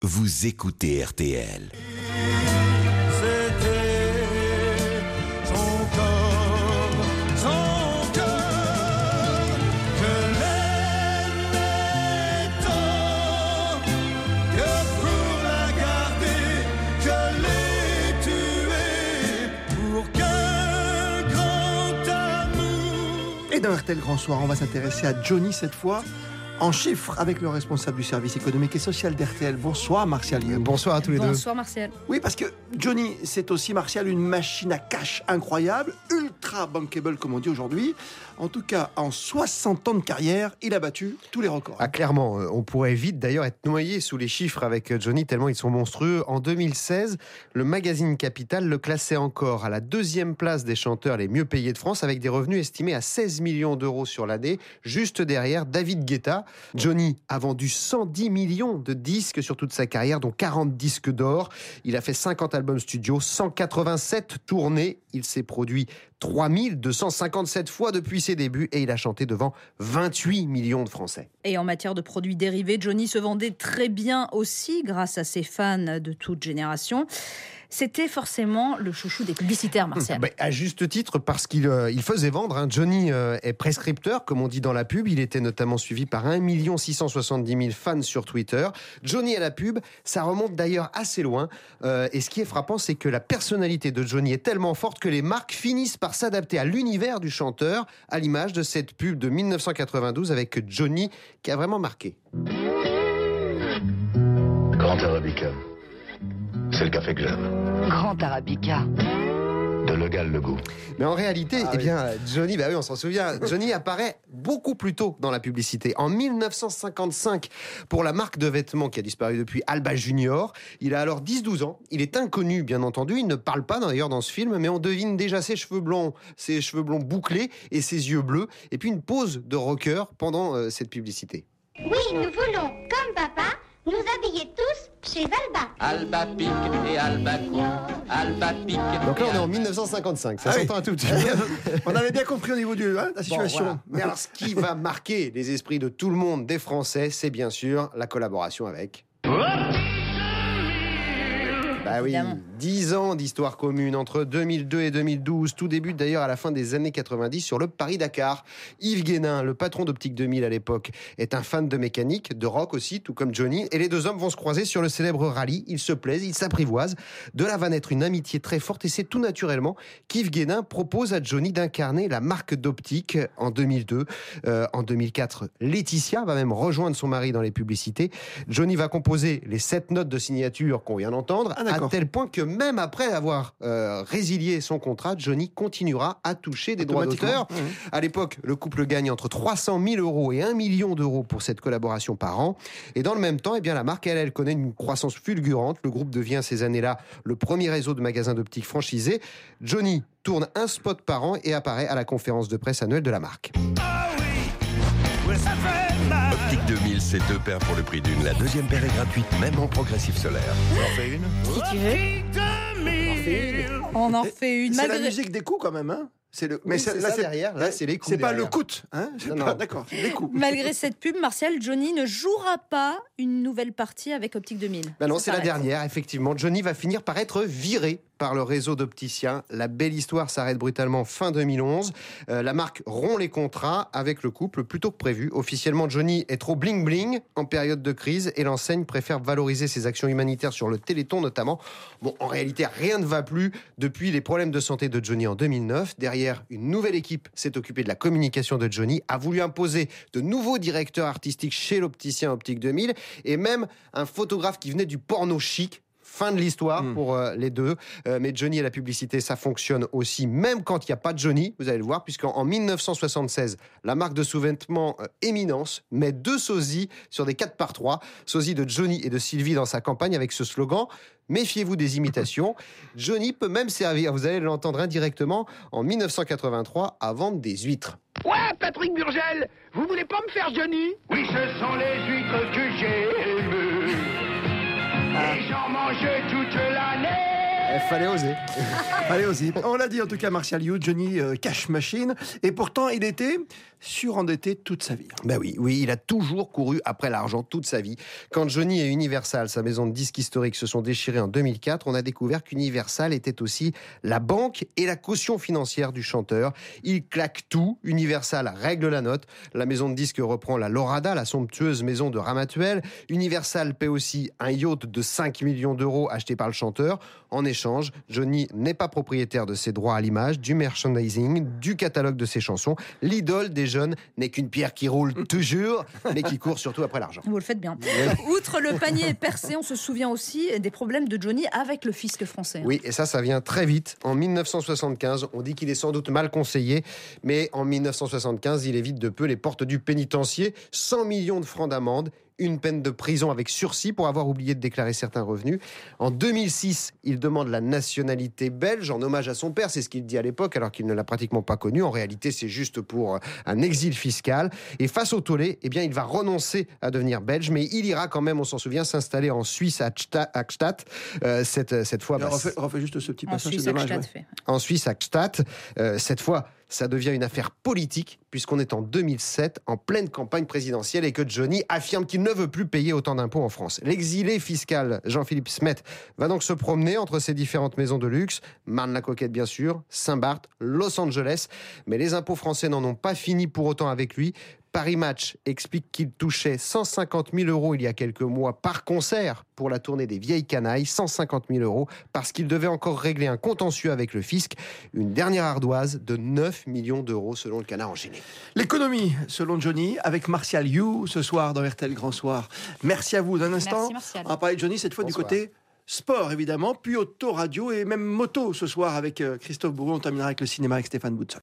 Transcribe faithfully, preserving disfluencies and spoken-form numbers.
Vous écoutez R T L. Dans R T L Grand Soir, on va s'intéresser à Johnny cette fois, en chiffres, avec le responsable du service économique et social d'R T L. Bonsoir Martial. Bonsoir à tous les Bonsoir, deux. Bonsoir Martial. Oui, parce que Johnny, c'est aussi, Martial, une machine à cash incroyable, ultra bankable comme on dit aujourd'hui. En tout cas, en soixante ans de carrière, il a battu tous les records. Ah, clairement, on pourrait vite d'ailleurs être noyé sous les chiffres avec Johnny, tellement ils sont monstrueux. En deux mille seize, le magazine Capital le classait encore à la deuxième place des chanteurs les mieux payés de France, avec des revenus estimés à seize millions d'euros sur l'année, juste derrière David Guetta. Johnny a vendu cent dix millions de disques sur toute sa carrière, dont quarante disques d'or. Il a fait cinquante albums studio, cent quatre-vingt-sept tournées. Il s'est produit trois mille deux cent cinquante-sept fois depuis ses débuts et il a chanté devant vingt-huit millions de Français. Et en matière de produits dérivés, Johnny se vendait très bien aussi grâce à ses fans de toute génération. C'était forcément le chouchou des publicitaires, Martial. Bah, à juste titre, parce qu'il euh, il faisait vendre. Hein. Johnny euh, est prescripteur, comme on dit dans la pub. Il était notamment suivi par un million six cent soixante-dix mille fans sur Twitter. Johnny à la pub, ça remonte d'ailleurs assez loin. Euh, et ce qui est frappant, c'est que la personnalité de Johnny est tellement forte que les marques finissent par s'adapter à l'univers du chanteur, à l'image de cette pub de dix-neuf cent quatre-vingt-douze avec Johnny, qui a vraiment marqué. Grand Arabica. C'est le café que j'aime. Grand Arabica. De Legal le goût. Mais en réalité, ah, eh oui. bien, Johnny, bah oui, on s'en souvient, Johnny apparaît beaucoup plus tôt dans la publicité. En dix-neuf cent cinquante-cinq, pour la marque de vêtements qui a disparu depuis, Alba Junior. Il a alors dix douze ans. Il est inconnu, bien entendu. Il ne parle pas d'ailleurs dans ce film, mais on devine déjà ses cheveux blonds, ses cheveux blonds bouclés et ses yeux bleus. Et puis une pause de rocker pendant euh, cette publicité. Oui, nous voulons, comme papa, nous habiller tous chez Alba. Alba pique et Alba coupe, Alba pique. Donc là, on est en dix-neuf cent cinquante-cinq. Ça Ah s'entend oui. un tout petit On avait bien compris au niveau de hein, la situation. Bon, voilà. Mais alors, ce qui va marquer les esprits de tout le monde, des Français, c'est bien sûr la collaboration avec... Bah oui, Évidemment. dix ans d'histoire commune entre deux mille deux et deux mille douze. Tout débute d'ailleurs à la fin des années quatre-vingt-dix sur le Paris-Dakar. Yves Guénin, le patron d'Optique deux mille à l'époque, est un fan de mécanique, de rock aussi, tout comme Johnny. Et les deux hommes vont se croiser sur le célèbre rallye. Ils se plaisent, ils s'apprivoisent. De là va naître une amitié très forte et c'est tout naturellement qu'Yves Guénin propose à Johnny d'incarner la marque d'Optique en deux mille deux. Euh, en deux mille quatre, Laetitia va même rejoindre son mari dans les publicités. Johnny va composer les sept notes de signature qu'on vient d'entendre. Ah, à tel point que même après avoir euh, résilié son contrat, Johnny continuera à toucher des droits d'auteur. Mmh. À l'époque, le couple gagne entre trois cent mille euros et un million d'euros pour cette collaboration par an. Et dans le même temps, eh bien, la marque, elle, elle connaît une croissance fulgurante. Le groupe devient ces années-là le premier réseau de magasins d'optique franchisés. Johnny tourne un spot par an et apparaît à la conférence de presse annuelle de la marque. Optique deux mille, c'est deux paires pour le prix d'une. La deuxième paire est gratuite, même en progressif solaire. Vous en faites une? Si tu veux. On en fait une. C'est Malgré... la musique des coups quand même, hein. C'est le. Oui, c'est là, ça derrière. Là, c'est les coups C'est pas derrière. le coût, hein. C'est Non, pas- non. D'accord, les coups. Malgré cette pub, Martial, Johnny ne jouera pas une nouvelle partie avec Optique deux mille. Ben non, Ça c'est la s'arrête. dernière, effectivement. Johnny va finir par être viré par le réseau d'opticiens. La belle histoire s'arrête brutalement fin deux mille onze. Euh, la marque rompt les contrats avec le couple plus tôt que prévu. Officiellement, Johnny est trop bling-bling en période de crise et l'enseigne préfère valoriser ses actions humanitaires sur le Téléthon notamment. Bon, en réalité, rien ne va plus depuis les problèmes de santé de Johnny en deux mille neuf. Derrière, une nouvelle équipe s'est occupée de la communication de Johnny, a voulu imposer de nouveaux directeurs artistiques chez l'opticien Optique deux mille et même un photographe qui venait du porno chic. Fin de l'histoire mmh. pour euh, les deux. Euh, mais Johnny et la publicité, ça fonctionne aussi, même quand il n'y a pas de Johnny, vous allez le voir, puisqu'en en dix-neuf cent soixante-seize, la marque de sous-vêtements euh, Éminence met deux sosies sur des quatre par trois, sosies de Johnny et de Sylvie dans sa campagne avec ce slogan « Méfiez-vous des imitations ». Johnny peut même servir, vous allez l'entendre indirectement, en dix-neuf cent quatre-vingt-trois à vendre des huîtres. Ouais, Patrick Burgel, vous voulez pas me faire Johnny? Oui, ce sont les huîtres que j'aime. Et j'en mange toute l'année. Il fallait oser. Allez, aussi. On l'a dit en tout cas, Martial You, Johnny euh, Cash Machine. Et pourtant, il était surendetté toute sa vie. Ben oui, oui, il a toujours couru après l'argent toute sa vie. Quand Johnny et Universal, sa maison de disques historique, se sont déchirés en deux mille quatre, on a découvert qu'Universal était aussi la banque et la caution financière du chanteur. Il claque tout, Universal règle la note, la maison de disques reprend la Lorada, la somptueuse maison de Ramatuelle. Universal paie aussi un yacht de cinq millions d'euros acheté par le chanteur. En échange, Johnny n'est pas propriétaire de ses droits à l'image, du merchandising, du catalogue de ses chansons. L'idole des jeunes n'est qu'une pierre qui roule toujours, mais qui court surtout après l'argent. Vous le faites bien. Oui. Outre le panier percé, on se souvient aussi des problèmes de Johnny avec le fisc français. Oui, et ça, ça vient très vite. En dix-neuf cent soixante-quinze, on dit qu'il est sans doute mal conseillé, mais en dix-neuf cent soixante-quinze, il évite de peu les portes du pénitencier. cent millions de francs d'amende, une peine de prison avec sursis pour avoir oublié de déclarer certains revenus. En deux mille six, il demande la nationalité belge en hommage à son père, c'est ce qu'il dit à l'époque, alors qu'il ne l'a pratiquement pas connu. En réalité, c'est juste pour un exil fiscal. Et face au tollé, eh bien, il va renoncer à devenir belge, mais il ira quand même, on s'en souvient, s'installer en Suisse, à Gstaad. Euh, cette, cette fois... Bah, refais, refais juste ce petit passage, c'est dommage. Ouais. En Suisse, à Gstaad. Euh, cette fois... ça devient une affaire politique, puisqu'on est en deux mille sept, en pleine campagne présidentielle, et que Johnny affirme qu'il ne veut plus payer autant d'impôts en France. L'exilé fiscal Jean-Philippe Smet va donc se promener entre ces différentes maisons de luxe, Marne-la-Coquette bien sûr, Saint-Barth, Los Angeles, mais les impôts français n'en ont pas fini pour autant avec lui. Paris Match explique qu'il touchait cent cinquante mille euros il y a quelques mois par concert pour la tournée des Vieilles Canailles, cent cinquante mille euros, parce qu'il devait encore régler un contentieux avec le fisc, une dernière ardoise de neuf millions d'euros selon le Canard enchaîné. L'économie, selon Johnny, avec Martial You ce soir dans R T L Grand Soir. Merci à vous. D'un instant, Merci, Martial. On va parler de Johnny cette fois Bonsoir. Du côté sport évidemment, puis auto, radio et même moto ce soir avec Christophe Bourreau. On terminera avec le cinéma avec Stéphane Boutson.